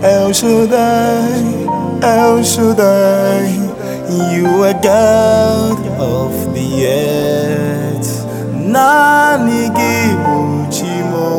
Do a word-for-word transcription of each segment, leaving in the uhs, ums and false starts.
El Shaddai, El Shaddai, you are God of the earth. Nani gibuchimo,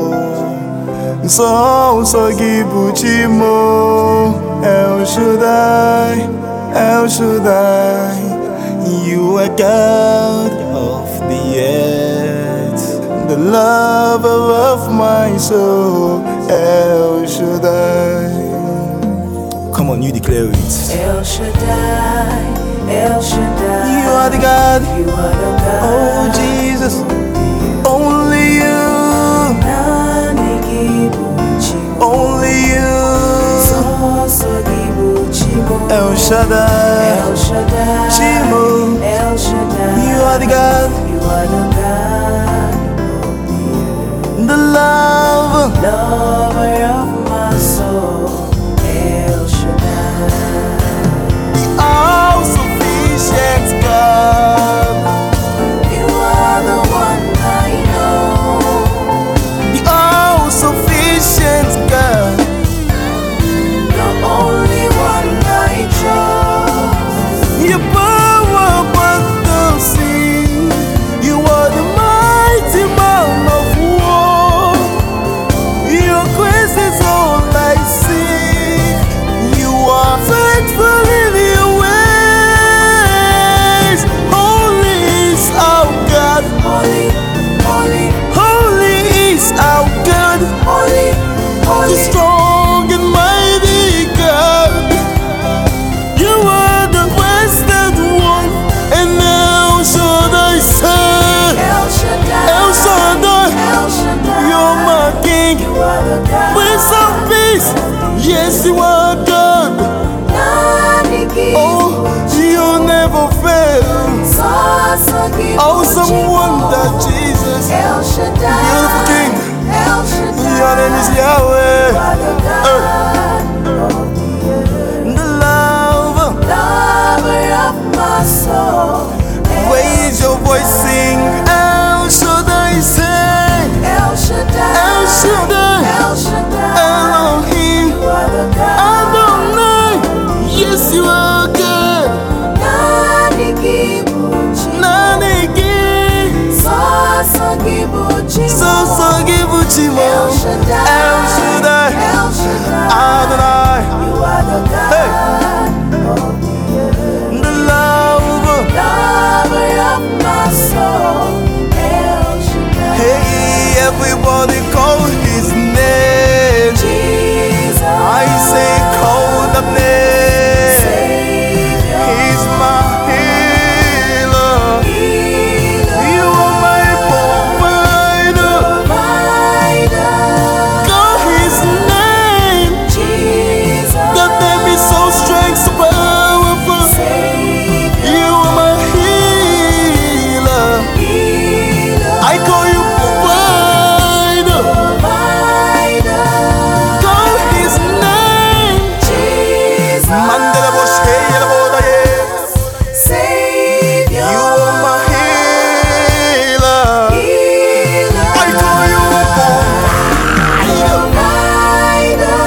so so gibuchimo. El Shaddai, El Shaddai, you are God of the earth, the lover of my soul. El Shaddai. Come on, you declare it. El Shaddai, El Shaddai, You are the God. you are the God. Oh Jesus, only you, Nani gibuchimo, only you. so gibuchimo. El Shaddai, El Shaddai, Chimo. El Shaddai, You are the God, you are the God, the lover. lover of my soul. El Shaddai, The all-sufficient God, you are the one I know, the all-sufficient God, the only one I trust. your power but the sea. You are the mighty man of war. Your grace is all I seek. You are faithful in your ways. Holy is our God. Holy, holy, Holy is our God. holy, The holy. strong and mighty God. You are the Western one. And now should I say, El Shaddai, El Shaddai, El Shaddai, you're my King. you are the God. Prince of Peace, yes you are God. Nani Oh, you never fail. gibuchimo, Awesome wonder, Jesus. El Shaddai, Beautiful King. El Shaddai, Your name is Yahweh. you are the God of the earth, The lover. lover of my soul. Raise your voice, sing. El Shaddai, sing. El Shaddai, El Shaddai, El Shaddai, Elohim, you are the God. Adonai. Yes, you are God. Nani gibuchimo, Nanigi, so gibuchimo. so so gibuchimo. El Shaddai, El Shaddai, El Shaddai, Adonai, you are the God Hey. of the earth, the lover. lover of my soul. El Shaddai, Hey, everybody call his name. Jesus, I say call the name. Savior, He's my healer. Healer, You are my provider. Provider. Call his name. Jesus, That name is so strong, so powerful. Savior, You are my healer. Healer, I call you provider. Provider. Call his name. Jesus, Mandela Bosch, hey, Boda, yes. Savior, You are my healer. Healer, I call you provider. Provider.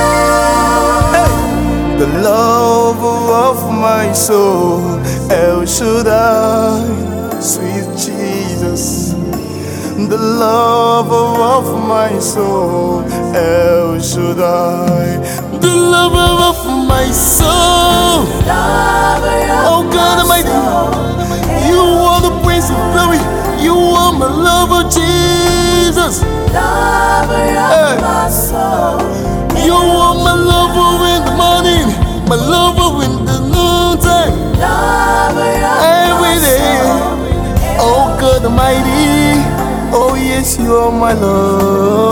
The lover of my soul, El Shaddai, sweet Jesus. The lover of my soul, El Shaddai. The lover of my soul. Lover of Oh God Almighty, you are the Prince of Glory. You are my lover, Jesus. Lover of Hey. my soul. You are my lover in the morning, my lover in the noontime, Lover of every my day. soul. Oh God Almighty, oh yes, you are my love.